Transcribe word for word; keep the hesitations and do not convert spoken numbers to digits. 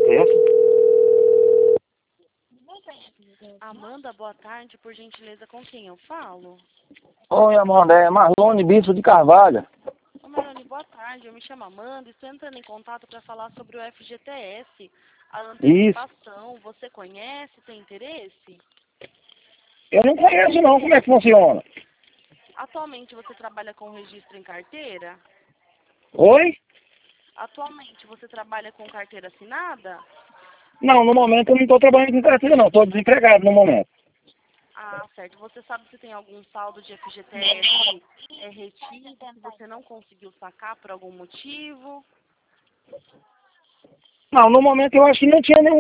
essa? Amanda, boa tarde, por gentileza, com quem eu falo? Oi, Amanda, é Marlone Bispo de Carvalho. Ô Marlone, boa tarde, eu me chamo Amanda e estou entrando em contato para falar sobre o F G T S, a antecipação. Você conhece, tem interesse? Eu não conheço não, como é que funciona? Atualmente você trabalha com registro em carteira? Oi? Atualmente você trabalha com carteira assinada? Não, no momento eu não estou trabalhando com carteira não, estou desempregado no momento. Ah, certo. Você sabe se tem algum saldo de F G T S é, retido, se você não conseguiu sacar por algum motivo? Não, no momento eu acho que não tinha nenhum